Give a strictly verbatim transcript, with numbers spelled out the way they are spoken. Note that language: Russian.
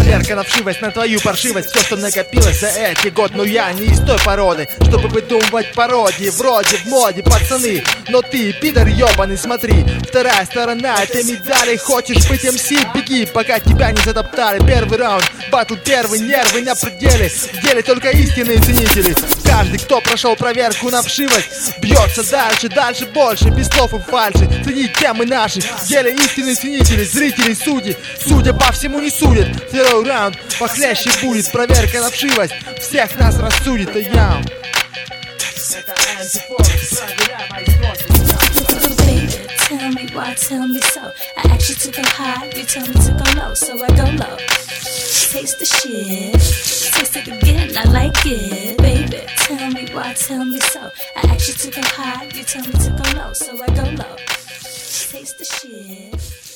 Проверка на вшивость, на твою паршивость. Все, что накопилось за эти годы. Но я не из той породы, чтобы выдумывать пародии. Вроде в моде, пацаны. Но ты, пидор ебаный, смотри. Вторая сторона этой медали. Хочешь быть эм си, беги, пока тебя не затоптали. Первый раунд, батл первый, нервы на пределе. В деле только истинные ценители. Каждый, кто прошел проверку на вшивость, бьется дальше, дальше больше, без слов и фальши. Ценить темы наши, в деле истинные ценители. Зрители, судьи, судя по всему не судят. Второй раунд похлеще будет. Проверка на вшивость всех нас рассудит. И я это антифокус, проверяй мои сносы. Tell me why, tell me so. I asked you to go high, you tell me to go low, so I go low. Taste the shit, taste it again, I like it. Baby, tell me why, tell me so. I asked you to go high, you tell me to go low, so I go low. Taste the shit.